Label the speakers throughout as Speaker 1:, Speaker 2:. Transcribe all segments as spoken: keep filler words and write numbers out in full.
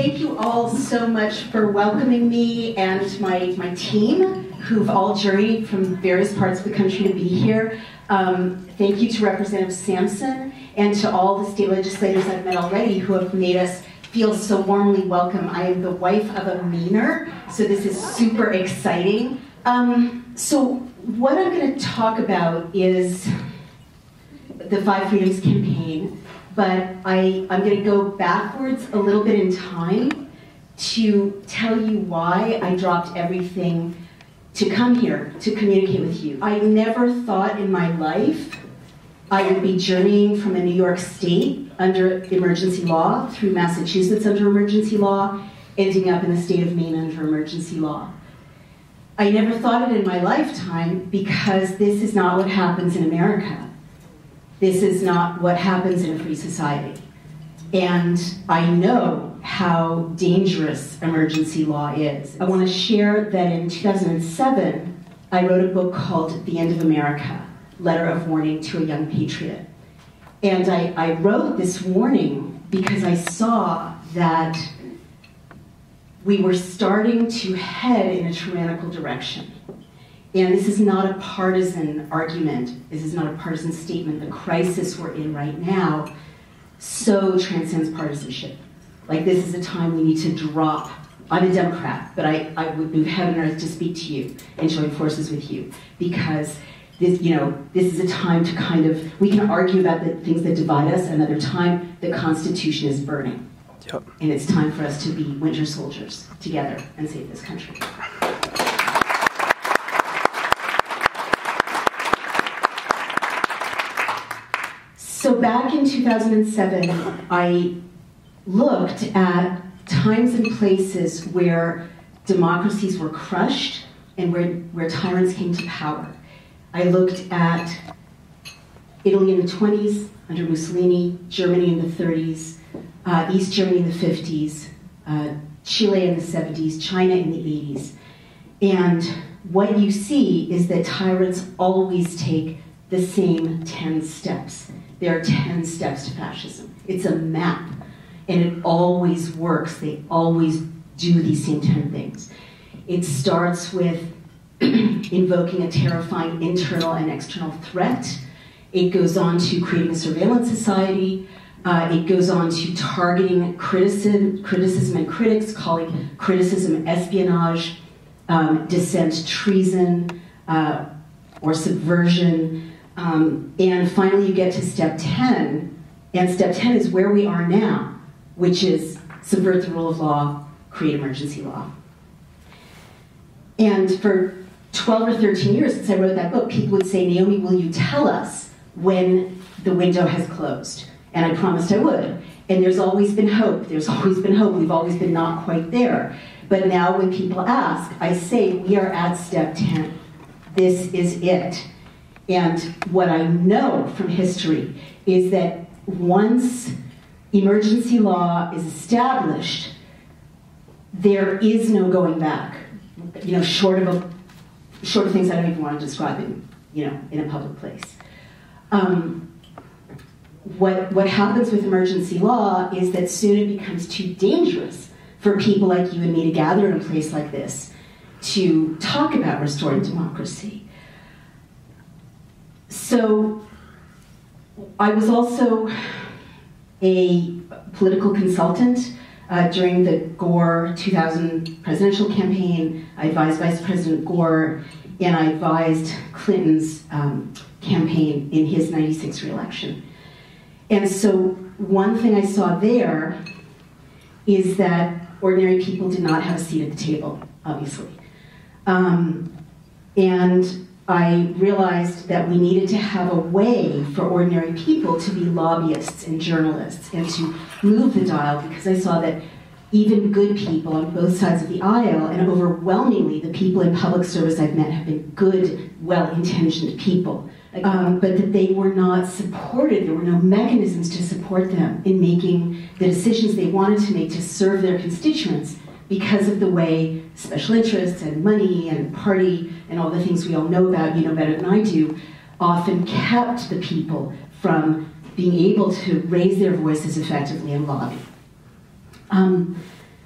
Speaker 1: thank you all so much for welcoming me and my, my team, who've all journeyed from various parts of the country to be here. Um, thank you to Representative Sampson and to all the state legislators I've met already who have made us feel so warmly welcome. I am the wife of a Mainer, so this is super exciting. Um, so what I'm going to talk about is the Five Freedoms campaign, but I, I'm going to go backwards a little bit in time to tell you why I dropped everything to come here to communicate with you. I never thought in my life I would be journeying from a New York State under emergency law through Massachusetts under emergency law, ending up in the state of Maine under emergency law. I never thought it in my lifetime because this is not what happens in America. This is not what happens in a free society. And I know how dangerous emergency law is. I want to share that in two thousand seven, I wrote a book called The End of America, Letter of Warning to a Young Patriot. And I, I wrote this warning because I saw that we were starting to head in a tyrannical direction. And this is not a partisan argument. This is not a partisan statement. The crisis we're in right now so transcends partisanship. Like, this is a time we need to drop. I'm a Democrat, but I, I would move heaven and earth to speak to you and join forces with you, because this, you know, this is a time to kind of, we can argue about the things that divide us. Another time, the Constitution is burning.
Speaker 2: Yep.
Speaker 1: And it's time for us to be winter soldiers together and save this country. So back in two thousand seven, I looked at times and places where democracies were crushed and where, where tyrants came to power. I looked at Italy in the twenties under Mussolini, Germany in the thirties, uh, East Germany in the fifties, uh, Chile in the seventies, China in the eighties. And what you see is that tyrants always take the same ten steps. There are ten steps to fascism. It's a map, and it always works. They always do these same ten things. It starts with invoking a terrifying internal and external threat. It goes on to creating a surveillance society. Uh, it goes on to targeting criticism, criticism and critics, calling criticism espionage, um, dissent treason, uh, or subversion. Um, and finally, you get to step ten, and step ten is where we are now, which is subvert the rule of law, create emergency law. And for twelve or thirteen years since I wrote that book, people would say, Naomi, will you tell us when the window has closed? And I promised I would. And there's always been hope. There's always been hope. We've always been not quite there. But now when people ask, I say, we are at step ten. This is it. And what I know from history is that once emergency law is established, there is no going back. You know, short of a, short of things I don't even want to describe in, you know, in a public place. Um, what what happens with emergency law is that soon it becomes too dangerous for people like you and me to gather in a place like this to talk about restoring democracy. So I was also a political consultant uh, during the Gore two thousand presidential campaign. I advised Vice President Gore, and I advised Clinton's um, campaign in his ninety-six re-election. And so one thing I saw there is that ordinary people did not have a seat at the table, obviously. Um, and I realized that we needed to have a way for ordinary people to be lobbyists and journalists and to move the dial, because I saw that even good people on both sides of the aisle, and overwhelmingly the people in public service I've met have been good, well-intentioned people, um, but that they were not supported. There were no mechanisms to support them in making the decisions they wanted to make to serve their constituents, because of the way special interests and money and party and all the things we all know about, you know better than I do, often kept the people from being able to raise their voices effectively and lobby. Um,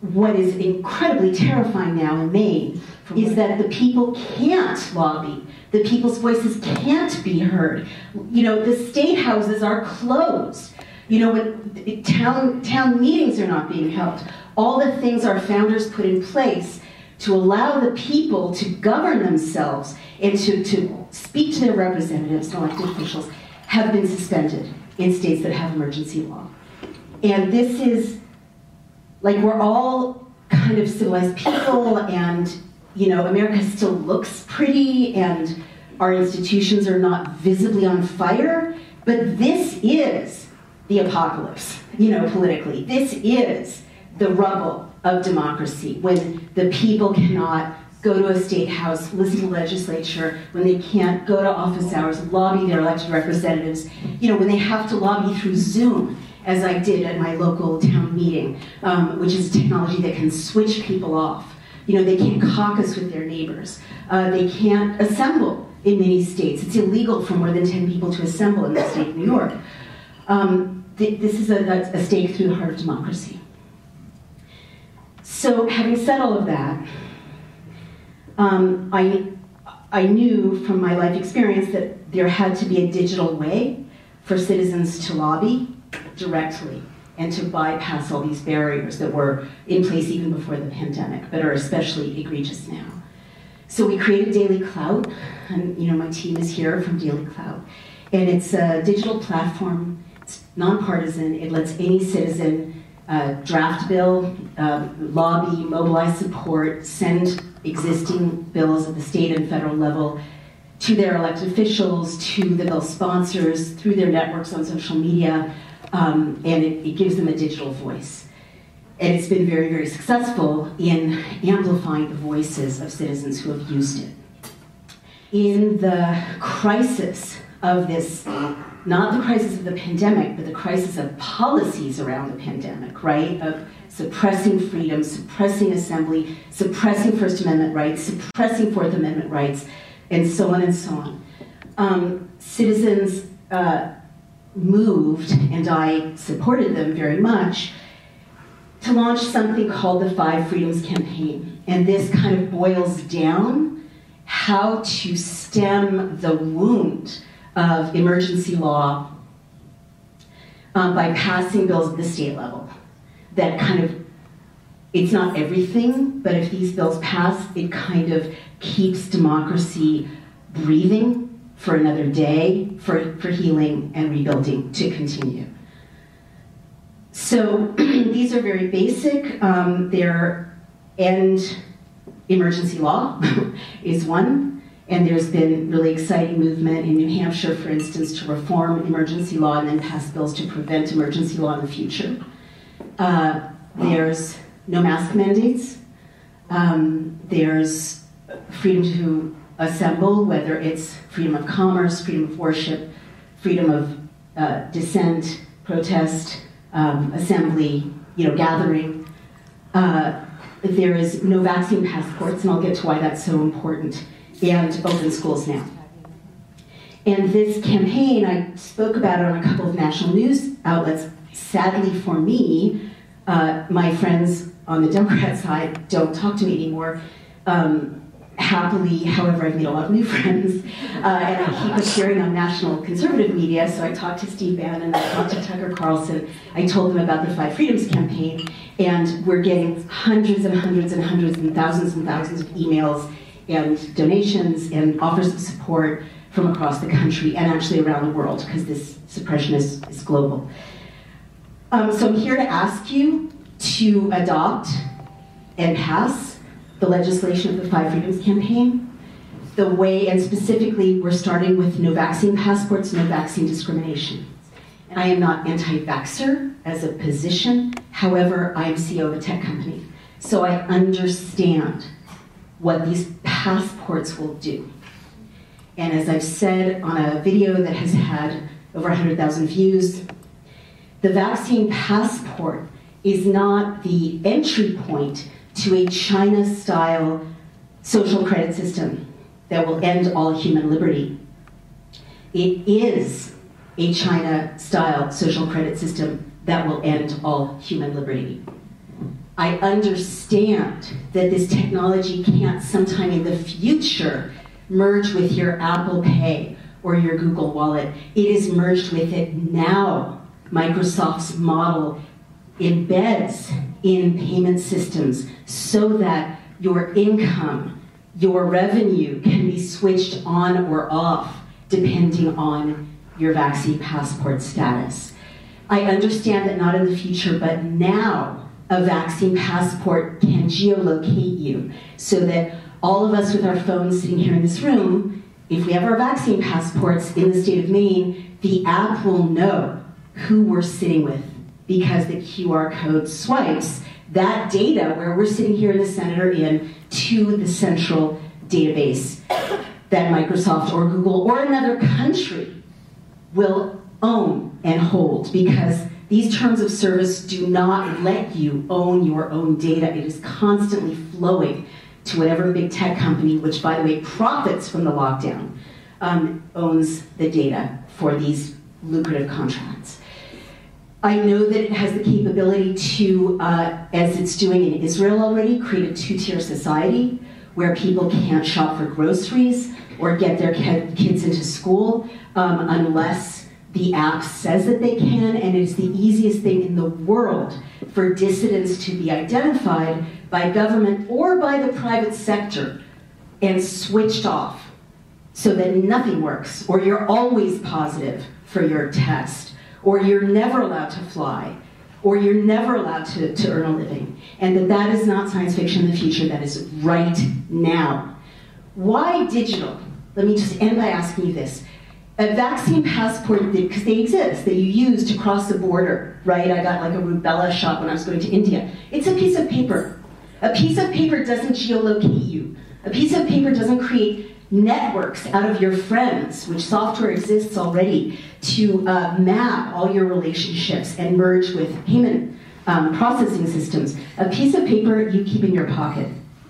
Speaker 1: what is incredibly terrifying now in Maine is that the people can't lobby. The people's voices can't be heard. You know, the state houses are closed. You know, when town, town meetings are not being held. All the things our founders put in place to allow the people to govern themselves and to, to speak to their representatives and elected officials have been suspended in states that have emergency law. And this is, like, we're all kind of civilized people, and, you know, America still looks pretty, and our institutions are not visibly on fire, but this is the apocalypse, you know, politically. This is the rubble of democracy, when the people cannot go to a state house, listen to legislature, when they can't go to office hours, lobby their elected representatives, you know, when they have to lobby through Zoom, as I did at my local town meeting, um, which is technology that can switch people off. You know, they can't caucus with their neighbors. Uh, they can't assemble in many states. It's illegal for more than ten people to assemble in the state of New York. Um, th this is a, a stake through the heart of democracy. So, having said all of that, um, I, I knew from my life experience that there had to be a digital way for citizens to lobby directly and to bypass all these barriers that were in place even before the pandemic, but are especially egregious now. So we created Daily Clout, and you know, my team is here from Daily Clout, and it's a digital platform. It's nonpartisan. It lets any citizen uh, draft bill, uh, lobby, mobilize support, send existing bills at the state and federal level to their elected officials, to the bill sponsors, through their networks on social media, um, and it, it gives them a digital voice. And it's been very, very successful in amplifying the voices of citizens who have used it. In the crisis of this, not the crisis of the pandemic, but the crisis of policies around the pandemic, right? Of suppressing freedom, suppressing assembly, suppressing First Amendment rights, suppressing Fourth Amendment rights, and so on and so on. Um, citizens uh, moved, and I supported them very much, to launch something called the Five Freedoms Campaign. And this kind of boils down how to stem the wound of emergency law um, by passing bills at the state level. That kind of, it's not everything, but if these bills pass, it kind of keeps democracy breathing for another day, for, for healing and rebuilding to continue. So these are very basic. Um, they're end emergency law is one, and there's been really exciting movement in New Hampshire, for instance, to reform emergency law and then pass bills to prevent emergency law in the future. Uh, there's no mask mandates. Um, there's freedom to assemble, whether it's freedom of commerce, freedom of worship, freedom of uh, dissent, protest, um, assembly, you know, gathering. Uh, there is no vaccine passports, and I'll get to why that's so important, and open schools now. And this campaign, I spoke about it on a couple of national news outlets. Sadly for me, uh, my friends on the Democrat side don't talk to me anymore. Um, happily, however, I've made a lot of new friends, uh, and I keep appearing on national conservative media, so I talked to Steve Bannon, I talked to Tucker Carlson, I told them about the Five Freedoms Campaign, and we're getting hundreds and hundreds and hundreds and thousands and thousands of emails and donations and offers of support from across the country and actually around the world, because this suppression is, is global. Um, so I'm here to ask you to adopt and pass the legislation of the Five Freedoms Campaign, the way, and specifically we're starting with no vaccine passports, no vaccine discrimination. And I am not anti-vaxxer as a position, however, I am C E O of a tech company. So I understand what these passports will do. And as I've said on a video that has had over one hundred thousand views, the vaccine passport is not the entry point to a China-style social credit system that will end all human liberty. It is a China-style social credit system that will end all human liberty. I understand that this technology can't sometime in the future merge with your Apple Pay or your Google Wallet. It is merged with it now. Microsoft's model embeds in payment systems so that your income, your revenue can be switched on or off depending on your vaccine passport status. I understand that not in the future, but now a vaccine passport can geolocate you so that all of us with our phones sitting here in this room, if we have our vaccine passports in the state of Maine, the app will know who we're sitting with because the Q R code swipes that data where we're sitting here in the Senator Inn to the central database that Microsoft or Google or another country will own and hold, because these terms of service do not let you own your own data. It is constantly flowing to whatever big tech company, which by the way profits from the lockdown, um, owns the data for these lucrative contracts. I know that it has the capability to, uh, as it's doing in Israel already, create a two-tier society where people can't shop for groceries or get their kids into school um, unless the app says that they can, and it's the easiest thing in the world for dissidents to be identified by government or by the private sector and switched off so that nothing works, or you're always positive for your test, or you're never allowed to fly, or you're never allowed to, to earn a living. And that that is not science fiction in the future, that is right now. Why digital? Let me just end by asking you this. A vaccine passport, because they exist, that you use to cross the border, right? I got like a rubella shot when I was going to India. It's a piece of paper. A piece of paper doesn't geolocate you. A piece of paper doesn't create networks out of your friends, which software exists already, to uh, map all your relationships and merge with payment um, processing systems. A piece of paper you keep in your pocket.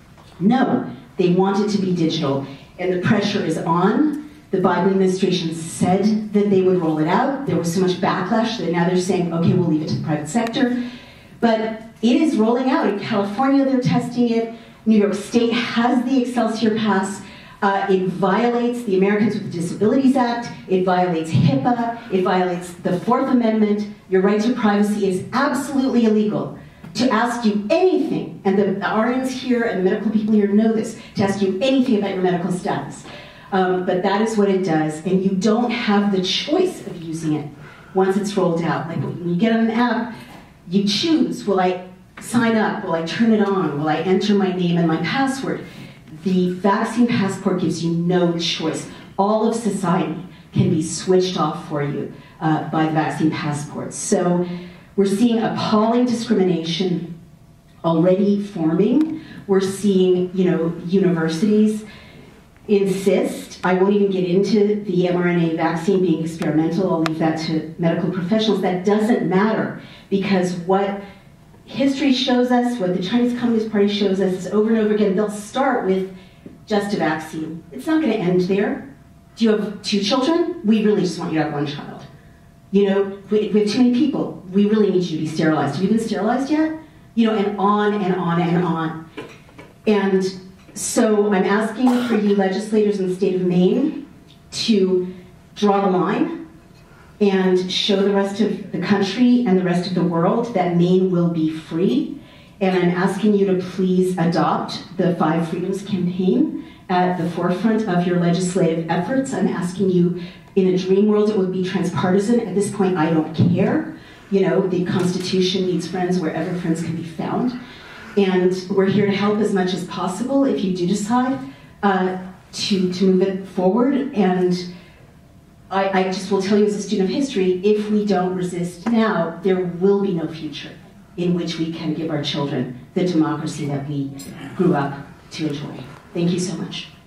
Speaker 1: No, they want it to be digital, and the pressure is on. The Biden administration said that they would roll it out. There was so much backlash that now they're saying, okay, we'll leave it to the private sector. But it is rolling out. In California, they're testing it. New York State has the Excelsior Pass. Uh, it violates the Americans with Disabilities Act. It violates HIPAA. It violates the Fourth Amendment. Your right to privacy is absolutely illegal. To ask you anything, and the, the R Ns here and the medical people here know this, to ask you anything about your medical status. Um, but that is what it does, and you don't have the choice of using it once it's rolled out. Like when you get on an app, you choose, will I sign up, will I turn it on, will I enter my name and my password? The vaccine passport gives you no choice. All of society can be switched off for you uh, by the vaccine passport. So we're seeing appalling discrimination already forming. We're seeing, you know, universities insist, I won't even get into the mRNA vaccine being experimental, I'll leave that to medical professionals. That doesn't matter, because what history shows us, what the Chinese Communist Party shows us is over and over again, they'll start with just a vaccine. It's not going to end there. Do you have two children? We really just want you to have one child. You know, we, we have too many people. We really need you to be sterilized. Have you been sterilized yet? You know, and on and on and on. And so I'm asking for you legislators in the state of Maine to draw the line and show the rest of the country and the rest of the world that Maine will be free. And I'm asking you to please adopt the Five Freedoms campaign at the forefront of your legislative efforts. I'm asking you, in a dream world, it would be transpartisan. At this point, I don't care. You know, the Constitution needs friends wherever friends can be found. And we're here to help as much as possible if you do decide uh, to, to move it forward. And I, I just will tell you as a student of history, if we don't resist now, there will be no future in which we can give our children the democracy that we grew up to enjoy. Thank you so much.